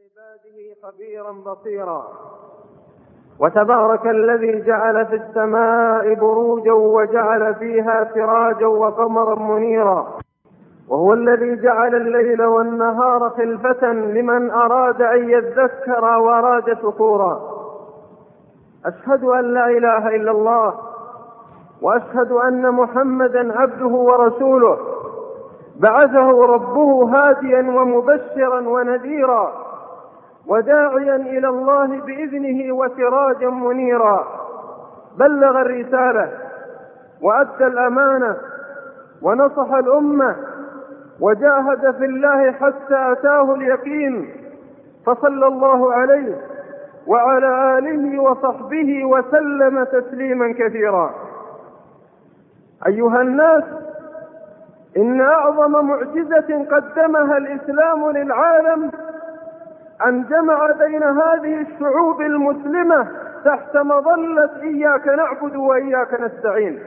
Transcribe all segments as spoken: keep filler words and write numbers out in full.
بعباده خبيرا بصيرا. وتبارك الذي جعل في السماء بروجا وجعل فيها سراجا وقمرا منيرا، وهو الذي جعل الليل والنهار خلفة لمن أراد أن يذكر وأراد شكورا. أشهد أن لا إله إلا الله، وأشهد أن محمدا عبده ورسوله، بعثه ربه هاديا ومبشرا ونذيرا وداعيا إلى الله بإذنه وسراجا منيرا. بلغ الرسالة وأدى الأمانة ونصح الأمة وجاهد في الله حتى أتاه اليقين، فصلى الله عليه وعلى آله وصحبه وسلم تسليما كثيرا. أيها الناس، إن أعظم معجزة قدمها الإسلام للعالم أن جمع بين هذه الشعوب المسلمة تحت مظلة إياك نعبد وإياك نستعين.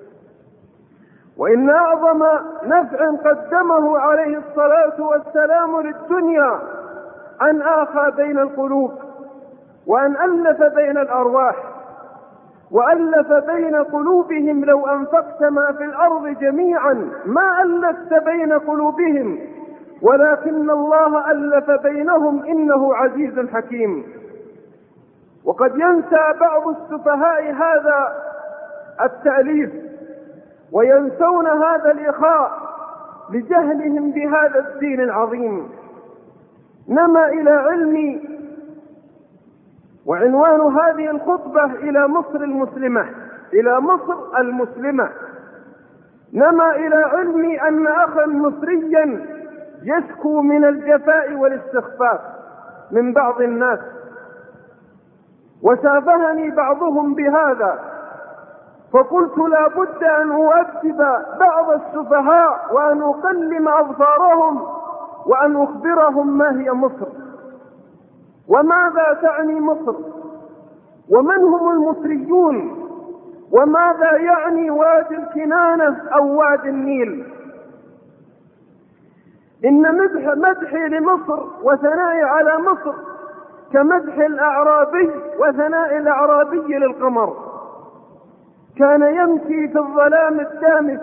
وإن أعظم نفع قدمه عليه الصلاة والسلام للدنيا أن آخى بين القلوب، وأن ألف بين الأرواح، وألف بين قلوبهم. لو أنفقت ما في الأرض جميعا ما ألفت بين قلوبهم، ولكن الله ألف بينهم، إنه عزيز حكيم. وقد ينسى بعض السفهاء هذا التأليف، وينسون هذا الإخاء لجهلهم بهذا الدين العظيم. نما إلى علمي، وعنوان هذه الخطبة إلى مصر المسلمة، إلى مصر المسلمة. نما إلى علمي أن أخا مصريا يشكو من الجفاء والاستخفاف من بعض الناس، وشابهني بعضهم بهذا، فقلت لا بد أن أؤدب بعض السفهاء وأن أقلم أظفارهم وأن أخبرهم ما هي مصر، وماذا تعني مصر، ومن هم المصريون، وماذا يعني وادي الكنانة أو وادي النيل. إن مدح مدحي لمصر وثنائي على مصر كمدح الأعرابي وثناء الأعرابي للقمر. كان يمشي في الظلام الدامس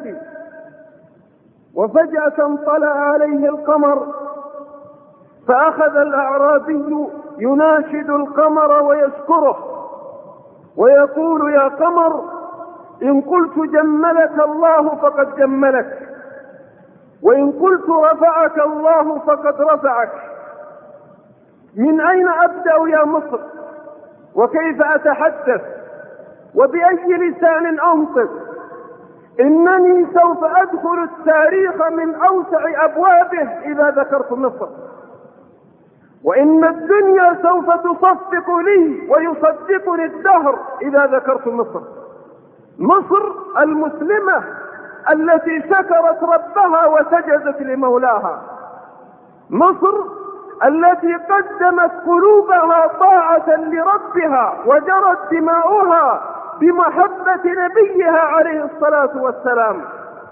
وفجأة طلع عليه القمر، فأخذ الأعرابي يناشد القمر ويشكره ويقول: يا قمر، إن قلت جملك الله فقد جملك، وإن قلت رفعك الله فقد رفعك. من أين أبدأ يا مصر، وكيف أتحدث، وبأي لسان أنطق؟ إنني سوف أدخل التاريخ من أوسع أبوابه إذا ذكرت مصر، وإن الدنيا سوف تصفق لي ويصدقني الدهر إذا ذكرت مصر. مصر المسلمة التي شكرت ربها وسجدت لمولاها، مصر التي قدمت قلوبها طاعة لربها وجرت دماؤها بمحبة نبيها عليه الصلاة والسلام.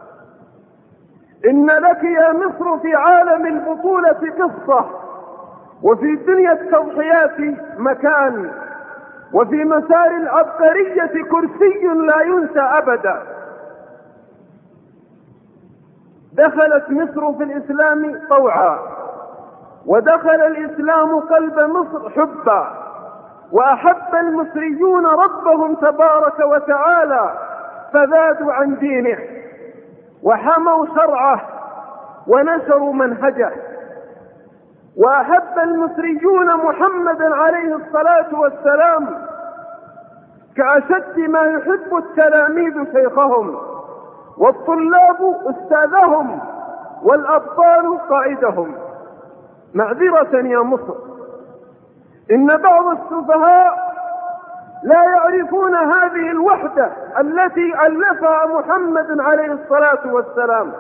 إن لك يا مصر في عالم البطولة قصة، وفي دنيا التضحيات مكان، وفي مسار العبقرية كرسي لا ينسى أبدا. دخلت مصر في الإسلام طوعا، ودخل الإسلام قلب مصر حبا، وأحب المصريون ربهم تبارك وتعالى فذادوا عن دينه وحموا شرعه ونشروا منهجه. وأحب المصريون محمدا عليه الصلاة والسلام كأشد ما يحب التلاميذ شيخهم، والطلاب أستاذهم، والأبطال قائدهم. معذرة يا مصر، إن بعض السفهاء لا يعرفون هذه الوحدة التي ألفها محمد عليه الصلاة والسلام.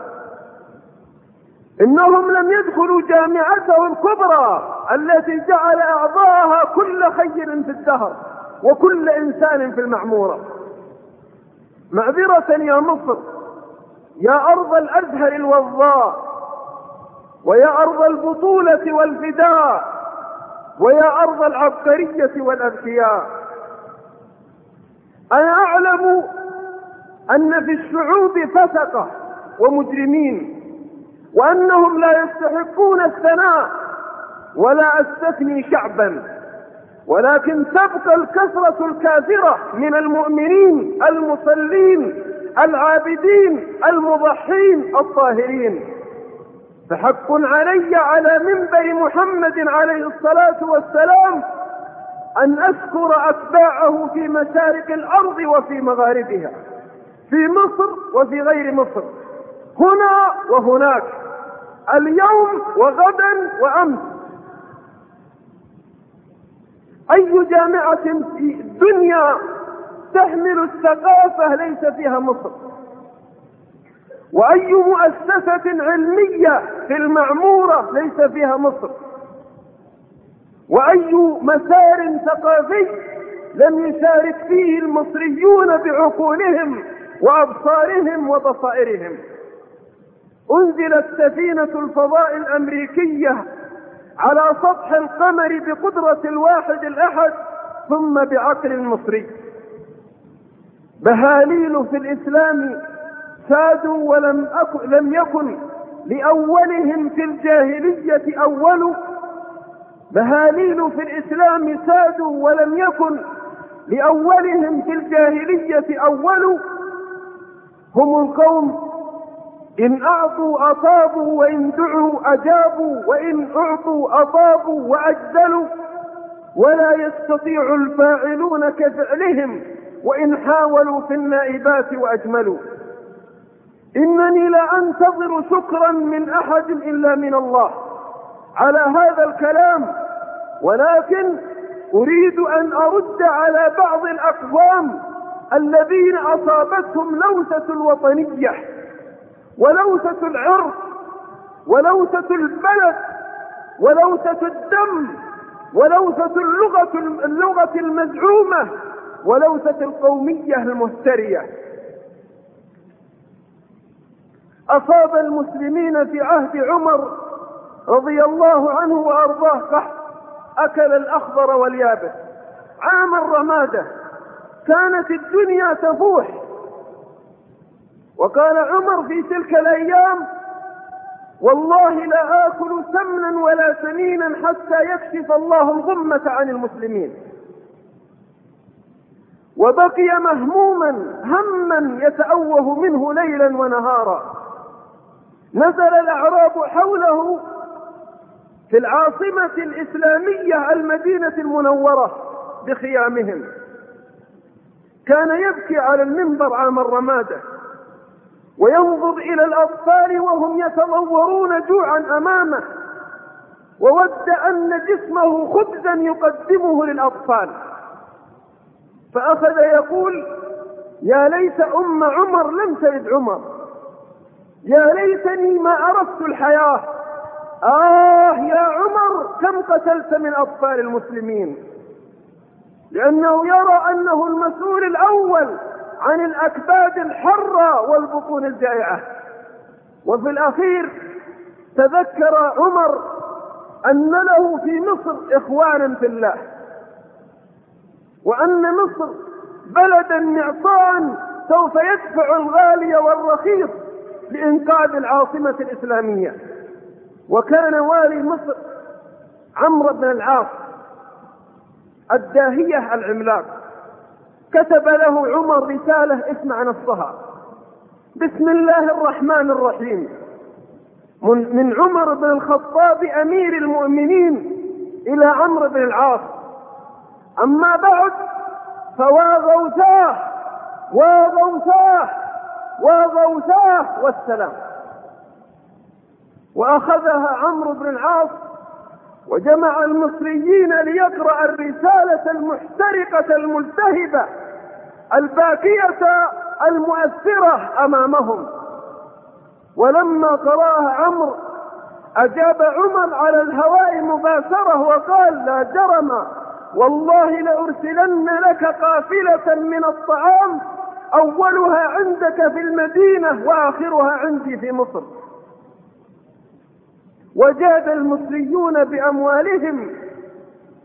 إنهم لم يدخلوا جامعته الكبرى التي جعل أعضاءها كل خير في الدهر وكل إنسان في المعمورة. معذرة يا مصر، يا أرض الأزهر الوضاء، ويا أرض البطولة والفداء، ويا أرض العبقرية والأذكياء. أنا أعلم أن في الشعوب فسقة ومجرمين، وأنهم لا يستحقون الثناء، ولا أستثني شعبا، ولكن تبقى الكثرة الكاثرة من المؤمنين المصلين العابدين المضحين الطاهرين. فحق علي على منبر محمد عليه الصلاة والسلام أن أذكر أتباعه في مشارق الأرض وفي مغاربها، في مصر وفي غير مصر، هنا وهناك، اليوم وغدا وأمس. أي جامعة في الدنيا تحمل الثقافة ليس فيها مصر؟ وأي مؤسسة علمية في المعمورة ليس فيها مصر؟ وأي مسار ثقافي لم يشارك فيه المصريون بعقولهم وأبصارهم وبصائرهم؟ أنزلت سفينة الفضاء الأمريكية على سطح القمر بقدرة الواحد الأحد ثم بعقل مصري. بهاليل في الإسلام سادوا ولم أكن لم يكن لأولهم في الجاهلية أول. بهاليل في الإسلام سادوا ولم يكن لأولهم في الجاهلية أول. هم القوم إن أعطوا أطابوا، وإن دعوا أجابوا، وإن أعطوا أطابوا وأجدلوا، ولا يستطيع الفاعلون كفعلهم وإن حاولوا في النائبات وأجملوا. إنني لا أنتظر شكرا من أحد إلا من الله على هذا الكلام، ولكن أريد أن أرد على بعض الأقوام الذين أصابتهم لوثة الوطنية ولوثة العرق ولوثة البلد ولوثة الدم ولوثة اللغة اللغة المزعومة ولوثة القومية المهترية. أصاب المسلمين في عهد عمر رضي الله عنه وأرضاه قحط أكل الأخضر واليابس عام الرمادة، كانت الدنيا تفوح. وقال عمر في تلك الأيام: والله لا آكل سمنا ولا سمينا حتى يكشف الله الغمة عن المسلمين. وبقي مهموما هما يتأوه منه ليلا ونهارا. نزل الأعراب حوله في العاصمة الإسلامية المدينة المنورة بخيامهم. كان يبكي على المنبر عام الرمادة وينظر إلى الأطفال وهم يتضورون جوعا أمامه، وود أن جسمه خبزا يقدمه للأطفال. فأخذ يقول: يا ليت أم عمر لم تلد عمر، يا ليتني ما عرفت الحياة. آه يا عمر كم قتلت من أطفال المسلمين. لأنه يرى أنه المسؤول الأول عن الأكباد الحرة والبطون الجائعة. وفي الأخير تذكر عمر أن له في مصر إخوانا في الله، وأن مصر بلدا معطاء سوف يدفع الغالي والرخيص لإنقاذ العاصمة الإسلامية. وكان والي مصر عمرو بن العاص الداهية العملاق. كتب له عمر رسالة اسمع نصها: بسم الله الرحمن الرحيم، من عمر بن الخطاب أمير المؤمنين إلى عمرو بن العاص. أما بعد، فوا غوثاه وغوثاه وغوثاه والسلام. وأخذها عمرو بن العاص وجمع المصريين ليقرأ الرسالة المحترقة الملتهبة الباكية المؤثرة أمامهم. ولما قرأها عمرو أجاب عمر على الهواء مباشرة وقال: لا جرم والله لأرسلن لك قافلة من الطعام أولها عندك في المدينة وآخرها عندي في مصر. وجاد المصريون بأموالهم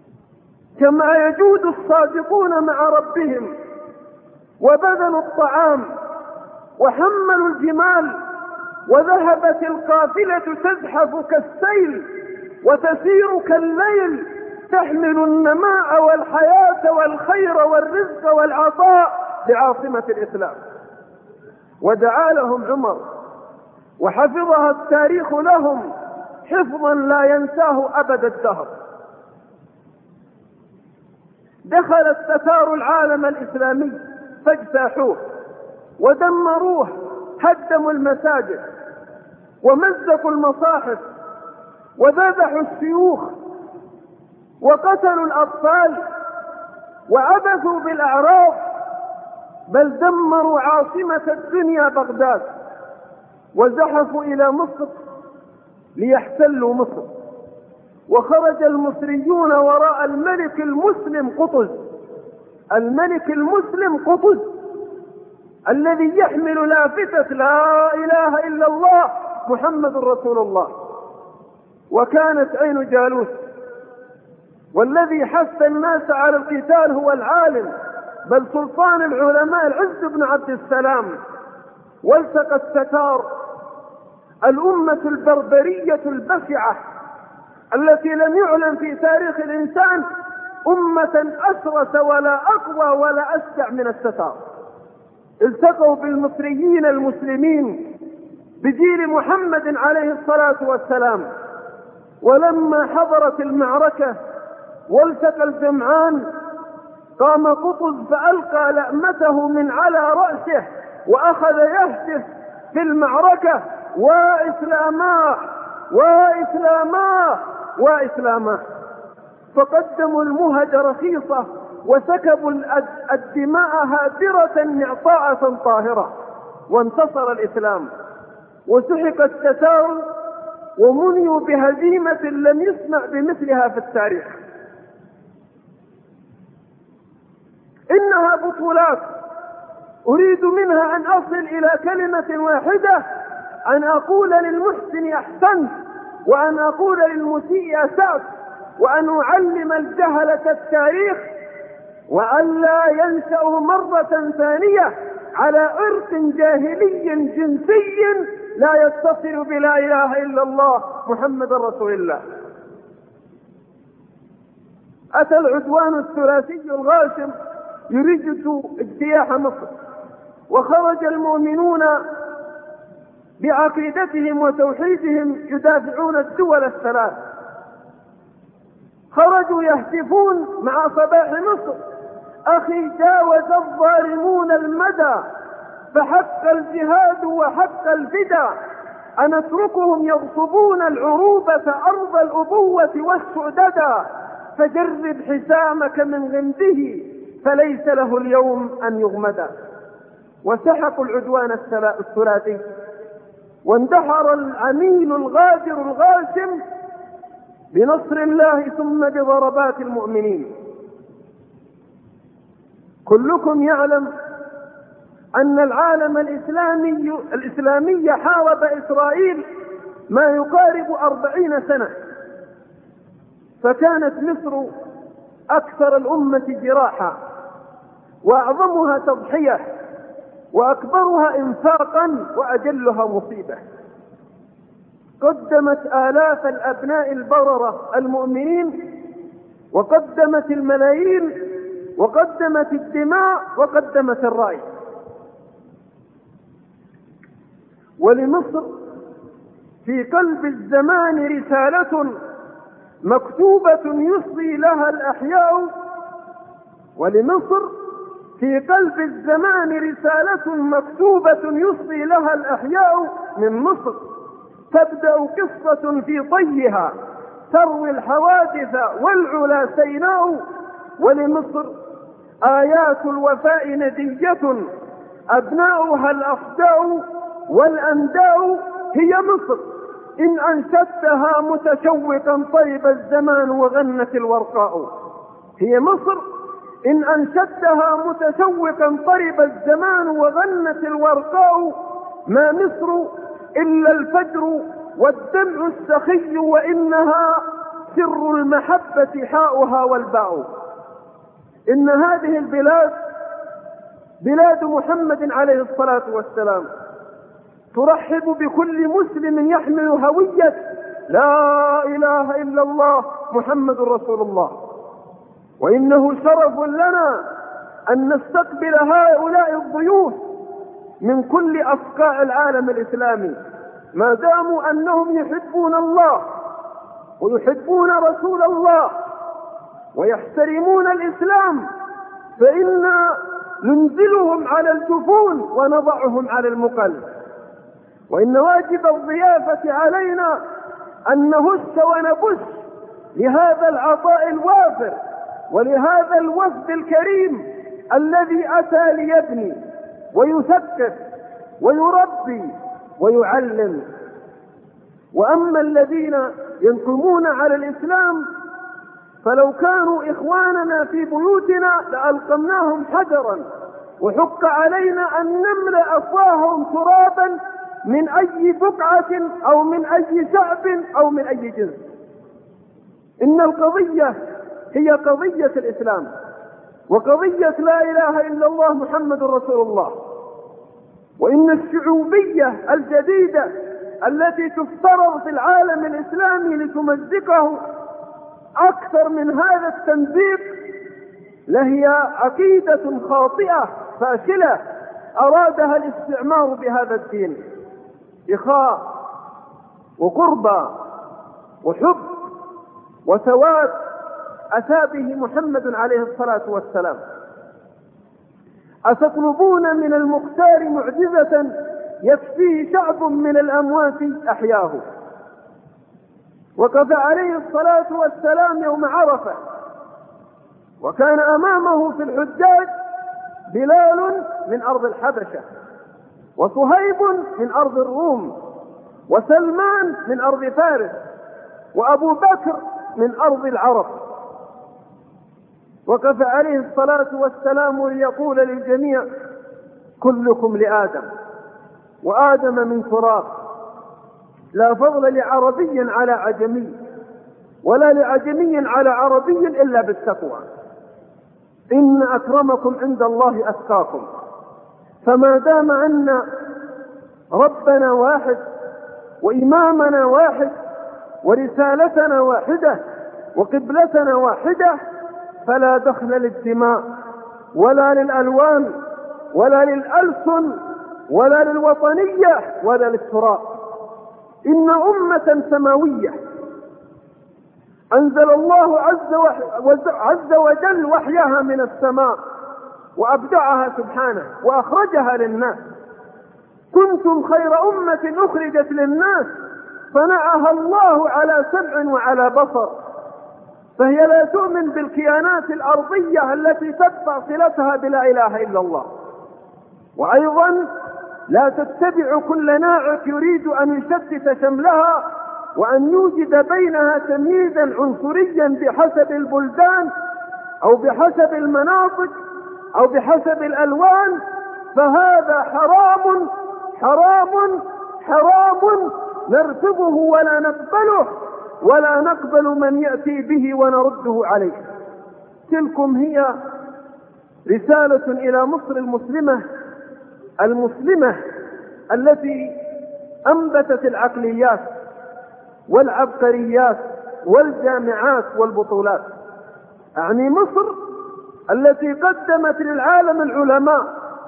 كما يجود الصادقون مع ربهم وبذلوا الطعام وحملوا الجمال، وذهبت القافلة تزحف كالسيل وتسير كالليل، تحمل النماء والحياة والخير والرزق والعطاء لعاصمة الإسلام. ودعا لهم عمر وحفظها التاريخ لهم حفظا لا ينساه أبد الدهر. دخل التتار العالم الإسلامي فاجتاحوه ودمروه، هدموا المساجد ومزقوا المصاحف وذبحوا الشيوخ وقتلوا الأطفال وعبثوا بالأعراض، بل دمروا عاصمة الدنيا بغداد وزحفوا إلى مصر ليحتلوا مصر. وخرج المصريون وراء الملك المسلم قطز، الملك المسلم قطز الذي يحمل لافتة لا إله إلا الله محمد رسول الله. وكانت عين جالوت، والذي حث الناس على القتال هو العالم بل سلطان العلماء العز بن عبد السلام. والتقى التتار الأمة البربرية البشعة التي لم يعلم في تاريخ الإنسان أمة أسرس ولا أقوى ولا أشجع من التتار. التقوا بالمصريين المسلمين بجيل محمد عليه الصلاة والسلام، ولما حضرت المعركة والتقى الجمعان قام قطز فألقى لأمته من على رأسه وأخذ يهتف في المعركة: وإسلاما وإسلاما وإسلاما. فقدموا المهج رخيصة وسكبوا الدماء هادرة إعطاءة طاهرة، وانتصر الإسلام وسحق التتار ومنيوا بهزيمة لم يسمع بمثلها في التاريخ. إنها بطولات أريد منها أن أصل إلى كلمة واحدة: أن أقول للمحسن أحسنت، وأن أقول للمسيء أسأت، وأن أعلم الجهلة التاريخ، وأن لا ينشأوا مرة ثانية على عرق جاهلي جنسي لا يتصل بلا إله إلا الله محمد رسول الله. أتى العدوان الثلاثي الغاشم يريد اجتياح مصر، وخرج المؤمنون بعقيدتهم وتوحيدهم يدافعون الدول الثلاث، خرجوا يهتفون مع صباح مصر: أخي جاوز الظالمون المدى، فحق الجهاد وحق الفدا، أنتركهم يغصبون العروبة أرض الأبوة والسعددا، فجرب حسامك من غمده فليس له اليوم أن يغمدا. وسحقوا العدوان الثلاثي، واندحر العميل الغادر الغاشم بنصر الله ثم بضربات المؤمنين. كلكم يعلم أن العالم الإسلامي الإسلامي حارب إسرائيل ما يقارب أربعين سنة، فكانت مصر أكثر الأمة جراحا وأعظمها تضحية وأكبرها إنفاقا وأجلها مصيبة. قدمت آلاف الأبناء البررة المؤمنين، وقدمت الملايين، وقدمت الدماء، وقدمت الرأي. ولمصر في قلب الزمان رسالة مكتوبة يصغي لها الأحياء، ولمصر في قلب الزمان رسالة مكتوبة يصغي لها الأحياء من مصر. تبدأ قصة في طيها تروي الحوادث والعلا سيناء، ولمصر آيات الوفاء ندية أبناؤها الأفداء، والأنداء هي مصر إن أنشدتها متشوقا طيب الزمان وغنت الورقاء. هي مصر إن أنشدتها متشوقا طيب الزمان وغنت الورقاء. ما مصر إلا الفجر والدمع السخي، وإنها سر المحبة حاؤها والباء. إن هذه البلاد بلاد محمد عليه الصلاة والسلام، ترحب بكل مسلم يحمل هوية لا إله إلا الله محمد رسول الله، وإنه شرف لنا أن نستقبل هؤلاء الضيوف من كل أصقاع العالم الإسلامي، ما داموا أنهم يحبون الله ويحبون رسول الله ويحترمون الإسلام، فإنا ننزلهم على الجفون ونضعهم على المقل. وإن واجب الضيافة علينا أن نهش ونبش لهذا العطاء الوافر ولهذا الوفد الكريم الذي أتى ليبني ويثقف ويربي ويعلم. وأما الذين ينقمون على الإسلام فلو كانوا إخواننا في بيوتنا لألقمناهم حجرا، وحق علينا أن نملأ أفواههم ترابا من أي بقعة أو من أي شعب أو من أي جنس. إن القضية هي قضية الإسلام وقضية لا إله إلا الله محمد رسول الله. وإن الشعوبية الجديدة التي تفترض في العالم الإسلامي لتمزقه أكثر من هذا التمزيق لهي عقيدة خاطئة فاشلة أرادها الاستعمار بهذا الدين، إخاء وقربى وحب وسواد أتى به محمد عليه الصلاة والسلام. أتطلبون من المختار معجزة يكفيه شعب من الأموات أحياه؟ وقف عليه الصلاة والسلام يوم عرفة، وكان أمامه في الحجاج بلال من أرض الحبشة، وصهيب من أرض الروم، وسلمان من أرض فارس، وأبو بكر من أرض العرب. وقف عليه الصلاة والسلام ليقول للجميع: كلكم لآدم وآدم من تراب، لا فضل لعربي على عجمي ولا لعجمي على عربي إلا بالتقوى، إن أكرمكم عند الله أتقاكم. فما دام أن ربنا واحد وإمامنا واحد ورسالتنا واحدة وقبلتنا واحدة، فلا دخل للدماء ولا للألوان ولا للألسن ولا للوطنية ولا للتراب. إن أمة سماوية أنزل الله عز وجل وحيها من السماء وأبدعها سبحانه وأخرجها للناس. كنتم خير أمة أخرجت للناس، صنعها الله على سمع وعلى بصر، فهي لا تؤمن بالكيانات الأرضية التي تقطع صلتها بلا إله إلا الله، وأيضا لا تتبع كل ناعق يريد أن يشتت شملها وأن يوجد بينها تمييزا عنصريا بحسب البلدان أو بحسب المناطق أو بحسب الألوان، فهذا حرام حرام حرام نرفضه ولا نقبله ولا نقبل من يأتي به ونرده عليه. تلكم هي رسالة إلى مصر المسلمة المسلمة التي أنبتت العقليات والعبقريات والجامعات والبطولات. أعني مصر التي قدمت للعالم العلماء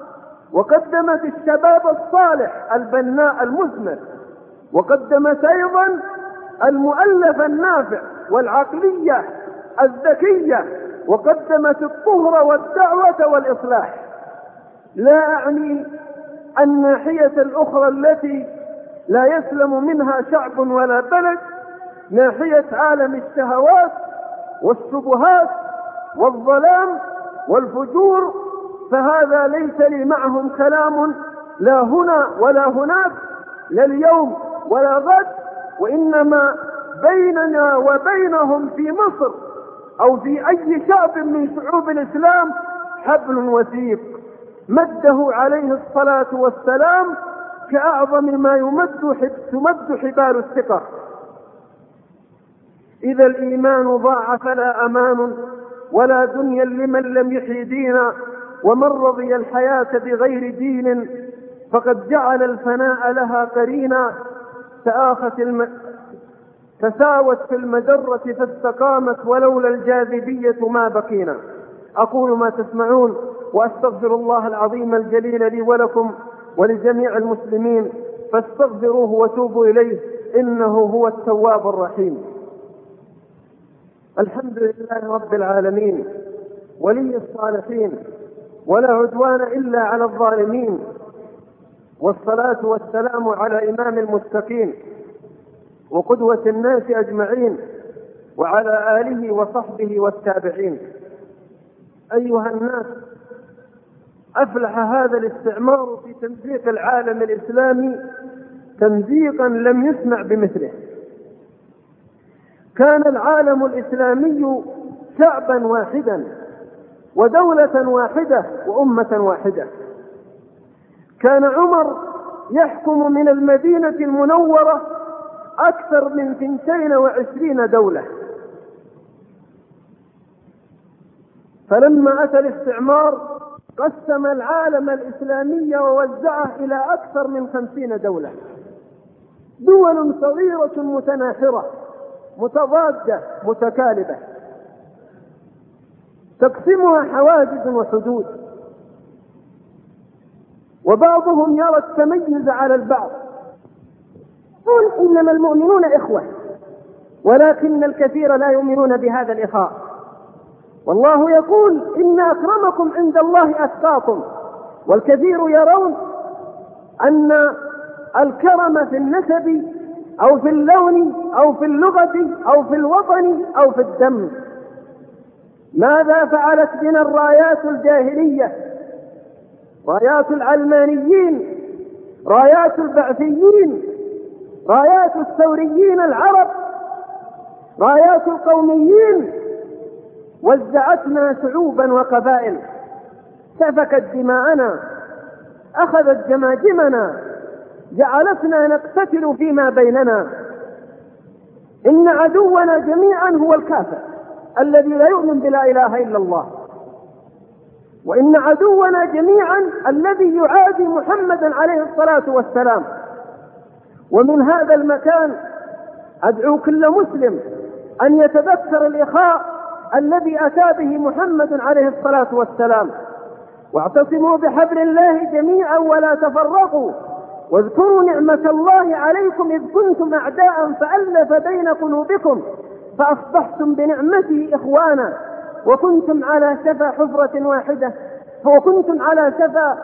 وقدمت الشباب الصالح البناء المثمر، وقدمت أيضا المؤلف النافع والعقلية الذكية، وقدمت الطهر والدعوة والإصلاح. لا أعني الناحية الأخرى التي لا يسلم منها شعب ولا بلد، ناحية عالم الشهوات والشبهات والظلام والفجور، فهذا ليس لي معهم كلام لا هنا ولا هناك، لا اليوم ولا غد، وإنما بيننا وبينهم في مصر أو في أي شعب من شعوب الإسلام حبل وثيق مده عليه الصلاة والسلام كأعظم ما يمد تمد حبال الثقة. إذا الإيمان ضاع فلا أمان ولا دنيا لمن لم يحي دينا، ومن رضي الحياة بغير دين فقد جعل الفناء لها قرينا. تآخت الم... تساوت في المجرة فاستقامت، ولولا الجاذبية ما بقينا. أقول ما تسمعون، وأستغفر الله العظيم الجليل لي ولكم ولجميع المسلمين، فاستغفروه وتوبوا إليه إنه هو التواب الرحيم. الحمد لله رب العالمين، ولي الصالحين، ولا عدوان إلا على الظالمين، والصلاة والسلام على إمام المتقين وقدوة الناس أجمعين، وعلى آله وصحبه والتابعين. أيها الناس، أفلح هذا الاستعمار في تمزيق العالم الإسلامي تمزيقا لم يسمع بمثله. كان العالم الإسلامي شعبا واحدا ودولة واحدة وأمة واحدة. كان عمر يحكم من المدينة المنورة أكثر من اثنتين وعشرين دولة، فلما أتى الاستعمار قسم العالم الإسلامي ووزعه إلى أكثر من خمسين دولة، دول صغيرة متناحرة متضادة متكالبة، تقسمها حواجز وحدود، وبعضهم يرى التميز على البعض، يقول إنما المؤمنون إخوة، ولكن الكثير لا يؤمنون بهذا الإخاء. والله يقول إن أكرمكم عند الله أتقاكم، والكثير يرون أن الكرم في النسب أو في اللون أو في اللغة أو في الوطن أو في الدم. ماذا فعلت بنا الرايات الجاهلية، رايات العلمانيين، رايات البعثيين، رايات الثوريين العرب، رايات القوميين؟ وزعتنا شعوبا وقبائل، سفكت دماءنا، أخذت جماجمنا، جعلتنا نقتتل فيما بيننا. إن عدونا جميعا هو الكافر الذي لا يؤمن بلا إله إلا الله، وإن عدونا جميعا الذي يعادي محمدا عليه الصلاة والسلام. ومن هذا المكان أدعو كل مسلم أن يتذكر الإخاء الذي أتى به محمد عليه الصلاة والسلام، واعتصموا بحبل الله جميعا ولا تفرقوا، واذكروا نعمة الله عليكم إذ كنتم أعداء فألف بين قلوبكم فأصبحتم بنعمته إخوانا، وكنتم على شفا حفرة واحدة وكنتم على شفا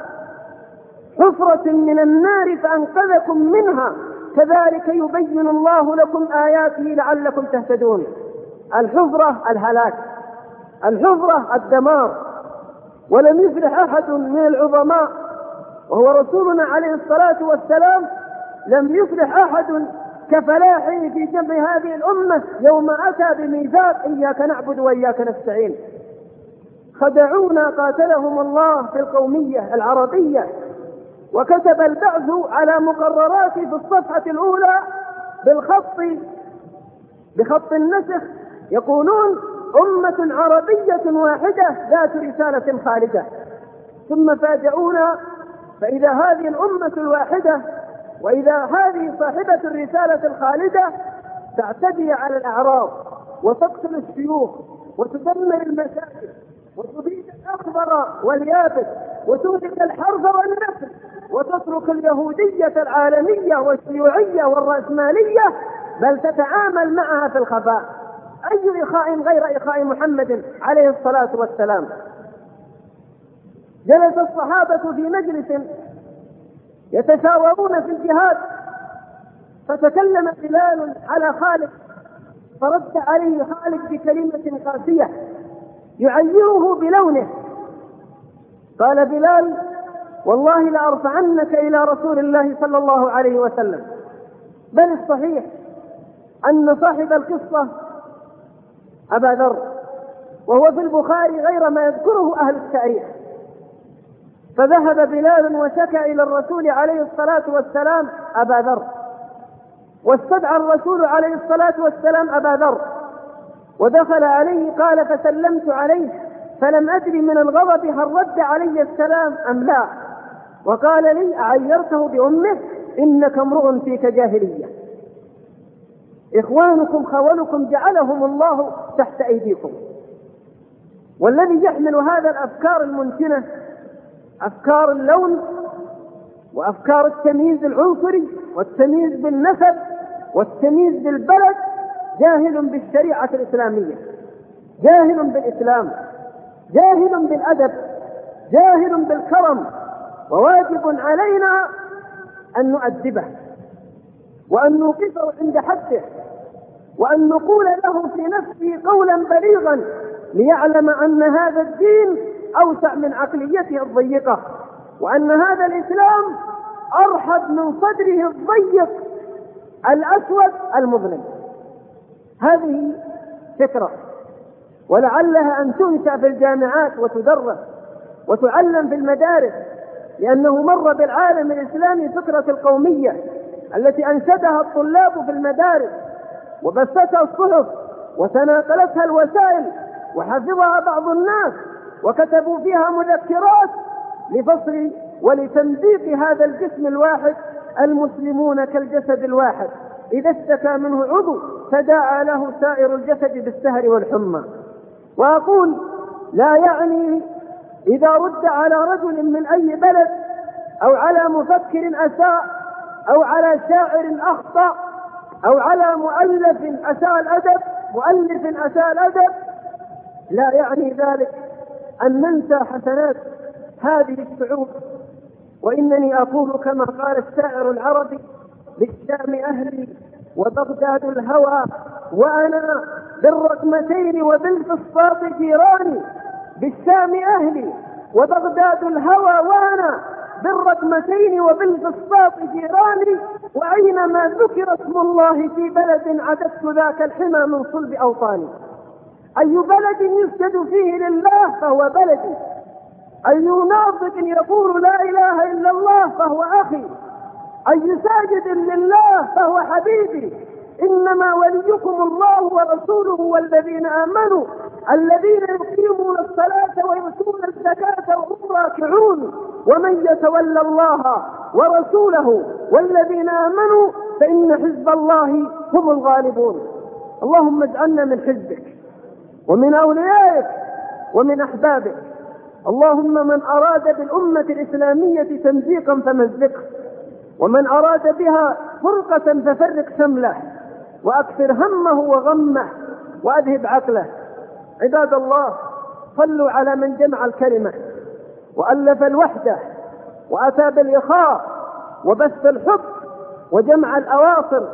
حفرة من النار فأنقذكم منها، كذلك يبين الله لكم آياته لعلكم تهتدون. الحفرة الهلاك، الحفرة الدمار. ولم يفلح أحد من العظماء وهو رسولنا عليه الصلاة والسلام، لم يفلح أحد كفلاحه في جمع هذه الأمة يوم أتى بميثاق إياك نعبد وإياك نستعين. خدعونا قاتلهم الله في القومية العربية، وكتب البعث على مقررات في الصفحة الأولى بالخط بخط النسخ يقولون أمة عربية واحدة ذات رسالة خالدة، ثم فاجئونا فإذا هذه الأمة الواحدة وإذا هذه صاحبة الرسالة الخالدة تعتدي على الأعراض وتقتل الشيوخ وتدمر المساجد وتبيد الأخضر واليابس وتهلك الحرث والنسل وتترك اليهودية العالمية والشيوعية والرأسمالية، بل تتعامل معها في الخفاء. أي إخاء غير إخاء محمد عليه الصلاة والسلام؟ جلس الصحابة في مجلس يتشاورون في الجهاد، فتكلم بلال على خالد فرد عليه خالد بكلمة قاسية يعيره بلونه. قال بلال: والله لأرفعنك إلى رسول الله صلى الله عليه وسلم. بل الصحيح أن صاحب القصة أبا ذر، وهو في البخاري غير ما يذكره أهل التاريخ. فذهب بلال وشكى إلى الرسول عليه الصلاة والسلام أبا ذر، واستدعى الرسول عليه الصلاة والسلام أبا ذر، ودخل عليه قال فسلمت عليه فلم أدري من الغضب هل رد علي السلام أم لا، وقال لي أعيرته بأمك إنك امرؤ فيك جاهلية، إخوانكم خولكم جعلهم الله تحت أيديكم. والذي يحمل هذا الأفكار المنتنة، أفكار اللون وأفكار التمييز العنصري والتمييز بالنسب والتمييز بالبلد، جاهل بالشريعة الإسلامية، جاهل بالإسلام، جاهل بالأدب، جاهل بالكرم، وواجب علينا أن نؤدبه وأن نوقفه عند حده وأن نقول له في نفسه قولا بليغا ليعلم أن هذا الدين أوسع من عقليته الضيقة، وأن هذا الإسلام أرحب من صدره الضيق الأسود المظلم. هذه فكرة ولعلها أن تنشأ في الجامعات وتدرس وتعلم في المدارس، لأنه مر بالعالم الإسلامي فكرة القومية التي أنشدها الطلاب في المدارس وبثتها الصحف وتناقلتها الوسائل وحفظها بعض الناس وكتبوا فيها مذكرات لفصل ولتنظيف هذا الجسم الواحد. المسلمون كالجسد الواحد، إذا اشتكى منه عضو تداعى له سائر الجسد بالسهر والحمى. وأقول لا يعني إذا رد على رجل من أي بلد أو على مفكر أساء أو على شاعر أخطأ أو على مؤلف أساء الأدب مؤلف أساء الأدب، لا يعني ذلك أن ننسى حسنات هذه الشعوب. وإنني أقول كما قال الشاعر العربي: بالشام أهلي وبغداد الهوى وأنا بالرقمتين وبالفسطاط جيراني. بالشام أهلي وبغداد الهوى وأنا بالرقمتين وبالفسطاط جيراني، وأينما ذكر اسم الله في بلد عددت ذاك الحمى من صلب أوطاني. أي بلد يسجد فيه لله فهو بلدي، أي ناطق يقول لا إله إلا الله فهو أخي، أي ساجد لله فهو حبيبي. إنما وليكم الله ورسوله والذين آمنوا الذين يقيمون الصلاة ويؤتون الزكاة وهم راكعون، ومن يتولى الله ورسوله والذين آمنوا فإن حزب الله هم الغالبون. اللهم اجعلنا من حزبك ومن أوليائك ومن أحبابك. اللهم من أراد بالأمة الإسلامية تمزيقا فمزقه، ومن أراد بها فرقة ففرق شمله، وأكثر همه وغمه وأذهب عقله. عباد الله، صلوا على من جمع الكلمة وألف الوحدة وأتى بالإخاء وبث الحب وجمع الأواصر.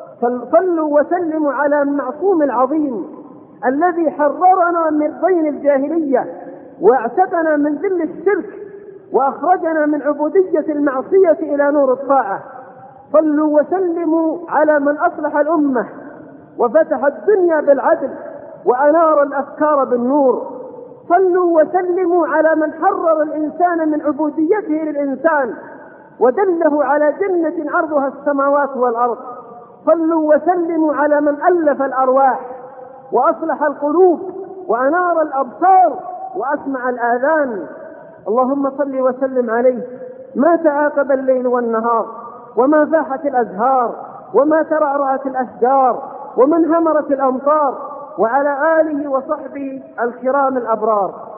صلوا وسلموا على المعصوم العظيم الذي حررنا من ضين الجاهلية واعتقنا من ذل الشرك وأخرجنا من عبودية المعصية إلى نور الطاعة. صلوا وسلموا على من أصلح الأمة وفتح الدنيا بالعدل وأنار الأفكار بالنور. صلوا وسلموا على من حرر الإنسان من عبوديته للإنسان ودله على جنة عرضها السماوات والأرض. صلوا وسلموا على من ألف الأرواح وأصلح القلوب وأنار الأبصار وأسمع الآذان. اللهم صل وسلم عليه ما تعاقب الليل والنهار وما فاحت الأزهار وما ترعرعت الأشجار ومن همرت الأمطار، وعلى آله وصحبه الكرام الأبرار.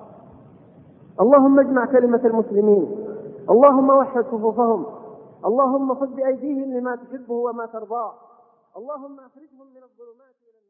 اللهم اجمع كلمة المسلمين، اللهم وحد صفوفهم، اللهم خذ بأيديهم لما تحبه وما ترضاه، اللهم أخرجهم من الظلمات إلى